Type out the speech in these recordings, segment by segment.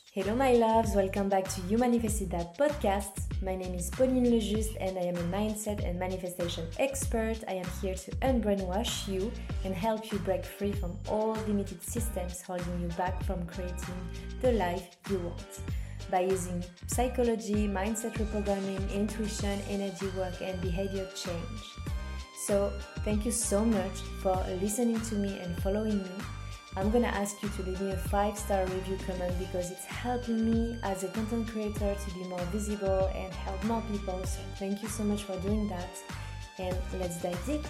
Hello my loves, welcome back to You Manifested That podcast. My name is Pauline Lejuste and I am a mindset and manifestation expert. I am here to unbrainwash you and help you break free from all limited systems holding you back from creating the life you want. By using psychology, mindset reprogramming, intuition, energy work and behavior change. So thank you so much for listening to me and following me. I'm gonna ask you to leave me a 5-star review comment because it's helping me as a content creator to be more visible and help more people. So thank you so much for doing that, and let's dive deep.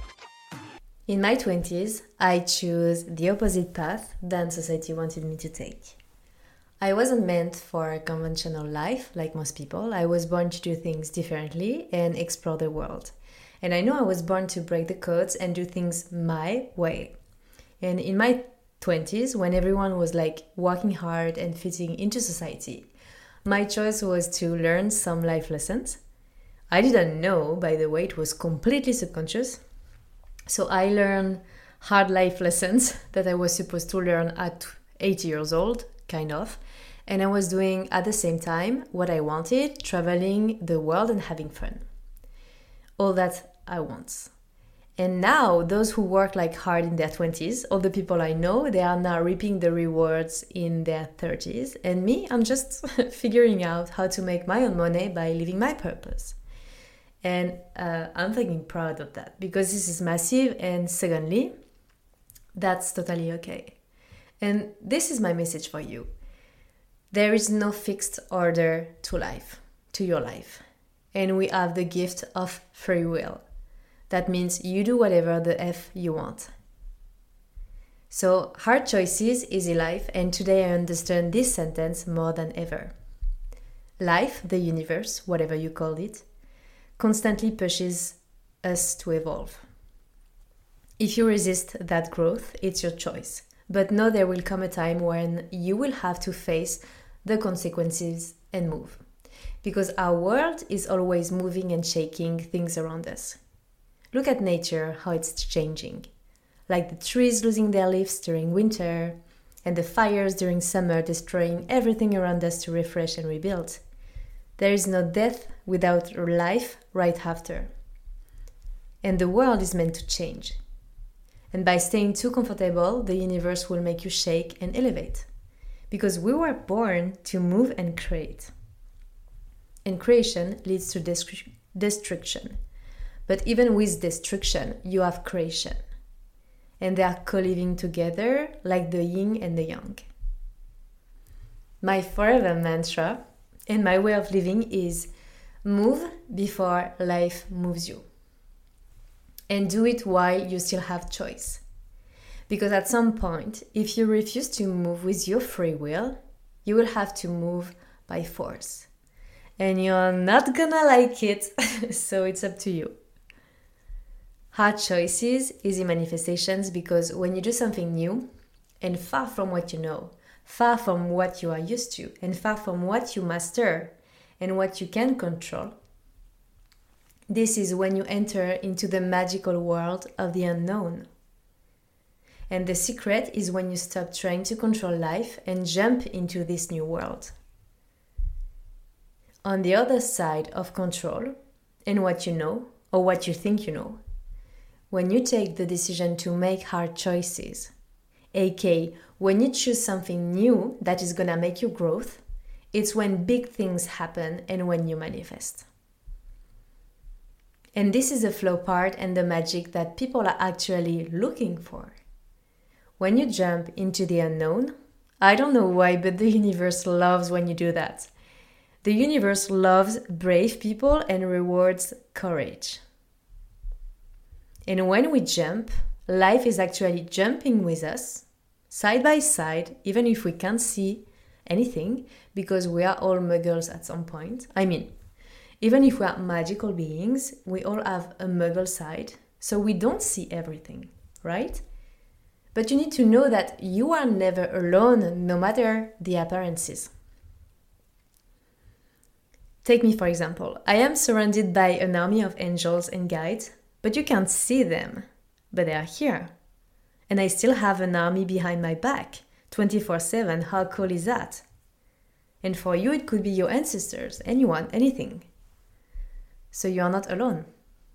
In my 20s, I chose the opposite path than society wanted me to take. I wasn't meant for a conventional life like most people. I was born to do things differently and explore the world. And I know I was born to break the codes and do things my way. And in my 20s, when everyone was working hard and fitting into society, my choice was to learn some life lessons. I didn't know, by the way, it was completely subconscious. So I learned hard life lessons that I was supposed to learn at 80 years old, kind of. And I was doing at the same time what I wanted, traveling the world and having fun. All that I want. And now those who work hard in their 20s, all the people I know, they are now reaping the rewards in their 30s. And me, I'm just figuring out how to make my own money by living my purpose. And I'm fucking proud of that because this is massive. And secondly, that's totally okay. And this is my message for you. There is no fixed order to your life. And we have the gift of free will. That means you do whatever the F you want. So, hard choices, easy life, and today I understand this sentence more than ever. Life, the universe, whatever you call it, constantly pushes us to evolve. If you resist that growth, it's your choice. But know there will come a time when you will have to face the consequences and move. Because our world is always moving and shaking things around us. Look at nature, how it's changing. Like the trees losing their leaves during winter, and the fires during summer destroying everything around us to refresh and rebuild. There is no death without life right after. And the world is meant to change. And by staying too comfortable, the universe will make you shake and elevate. Because we were born to move and create. And creation leads to destruction. But even with destruction, you have creation. And they are co-living together like the yin and the yang. My forever mantra and my way of living is move before life moves you. And do it while you still have choice. Because at some point, if you refuse to move with your free will, you will have to move by force. And you're not gonna like it, so it's up to you. Hard choices, easy manifestations, because when you do something new and far from what you know, far from what you are used to, and far from what you master and what you can control, this is when you enter into the magical world of the unknown. And the secret is when you stop trying to control life and jump into this new world. On the other side of control, and what you know, or what you think you know, when you take the decision to make hard choices, aka when you choose something new that is gonna make you growth, it's when big things happen and when you manifest. And this is the flow part and the magic that people are actually looking for. When you jump into the unknown, I don't know why, but the universe loves when you do that. The universe loves brave people and rewards courage. And when we jump, life is actually jumping with us, side by side, even if we can't see anything, because we are all muggles at some point. I mean, even if we are magical beings, we all have a muggle side, so we don't see everything, right? But you need to know that you are never alone, no matter the appearances. Take me for example. I am surrounded by an army of angels and guides, but you can't see them, but they are here. And I still have an army behind my back, 24/7. How cool is that? And for you, it could be your ancestors, anyone, anything. So you are not alone.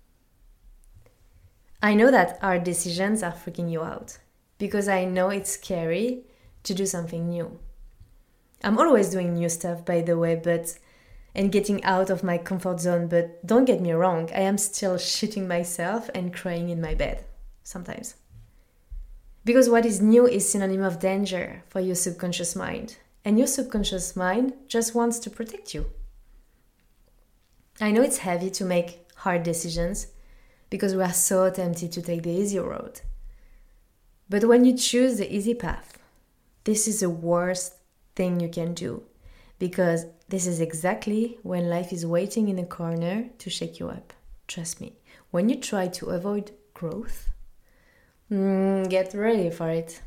I know that our decisions are freaking you out because I know it's scary to do something new. I'm always doing new stuff, by the way, and getting out of my comfort zone, but don't get me wrong, I am still shitting myself and crying in my bed sometimes. Because what is new is synonym of danger for your subconscious mind, and your subconscious mind just wants to protect you. I know it's heavy to make hard decisions because we are so tempted to take the easy road. But when you choose the easy path, this is the worst thing you can do, because this is exactly when life is waiting in a corner to shake you up. Trust me, when you try to avoid growth, get ready for it.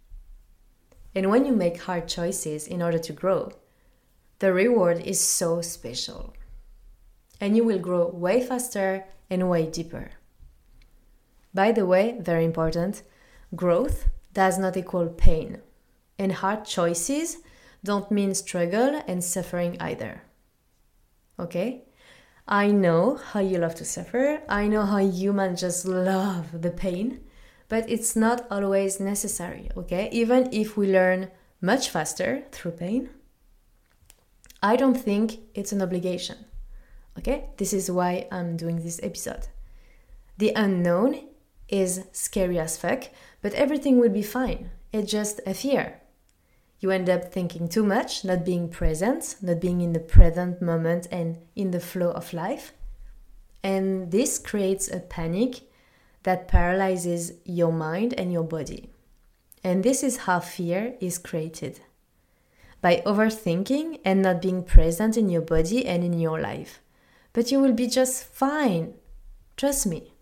And when you make hard choices in order to grow, the reward is so special. And you will grow way faster and way deeper. By the way, very important, growth does not equal pain. And hard choices don't mean struggle and suffering either. Okay? I know how you love to suffer. I know how humans just love the pain. But it's not always necessary, okay? Even if we learn much faster through pain, I don't think it's an obligation, okay? This is why I'm doing this episode. The unknown is scary as fuck, but everything will be fine. It's just a fear. You end up thinking too much, not being present, not being in the present moment and in the flow of life. And this creates a panic that paralyzes your mind and your body. And this is how fear is created. By overthinking and not being present in your body and in your life. But you will be just fine. Trust me.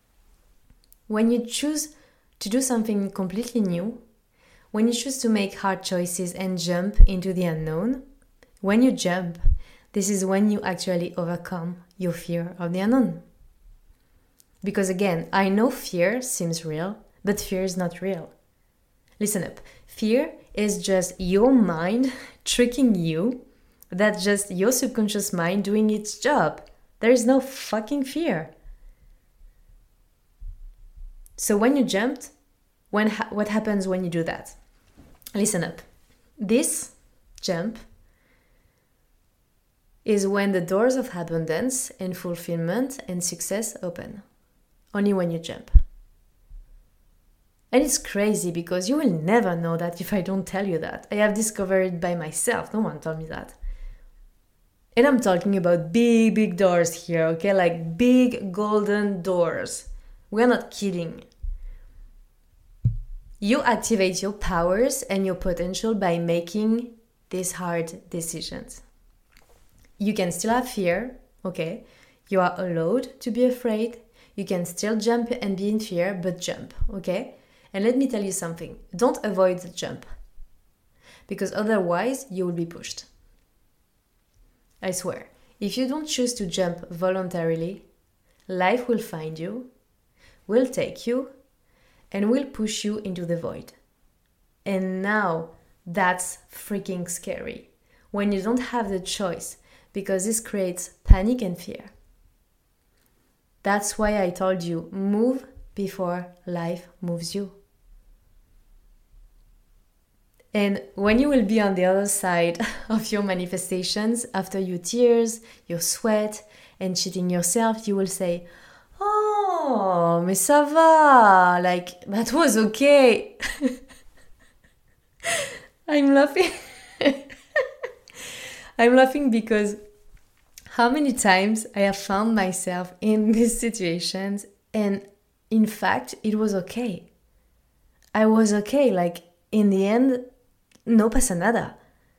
When you choose to do something completely new, when you choose to make hard choices and jump into the unknown, when you jump, this is when you actually overcome your fear of the unknown. Because again, I know fear seems real, but fear is not real. Listen up. Fear is just your mind tricking you. That's just your subconscious mind doing its job. There is no fucking fear. So when you jumped, what happens when you do that? Listen up. This jump is when the doors of abundance and fulfillment and success open. Only when you jump. And it's crazy because you will never know that if I don't tell you that. I have discovered it by myself. No one told me that. And I'm talking about big, big doors here, okay? Like big golden doors. We're not kidding. You activate your powers and your potential by making these hard decisions. You can still have fear, okay? You are allowed to be afraid. You can still jump and be in fear, but jump, okay? And let me tell you something. Don't avoid the jump. Because otherwise, you will be pushed. I swear, if you don't choose to jump voluntarily, life will find you, will take you, and will push you into the void. And now, that's freaking scary. When you don't have the choice, because this creates panic and fear. That's why I told you, move before life moves you. And when you will be on the other side of your manifestations, after your tears, your sweat, and cheating yourself, you will say, oh, mais ça va, like, that was okay. I'm laughing. I'm laughing because how many times I have found myself in these situations and in fact, it was okay. I was okay, like in the end, no pasa nada.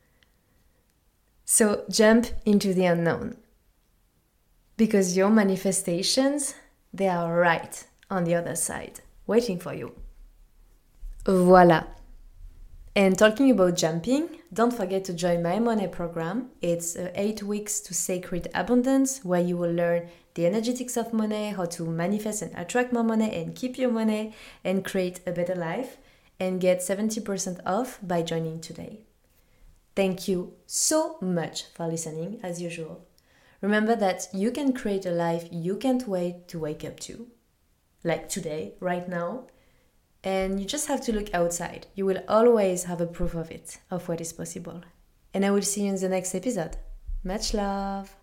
So jump into the unknown. Because your manifestations, they are right on the other side, waiting for you. Voila. And talking about jumping, don't forget to join my Money program. It's 8 weeks to Sacred Abundance, where you will learn the energetics of money, how to manifest and attract more money and keep your money and create a better life, and get 70% off by joining today. Thank you so much for listening, as usual. Remember that you can create a life you can't wait to wake up to, like today, right now, and you just have to look outside. You will always have a proof of it, of what is possible. And I will see you in the next episode. Much love!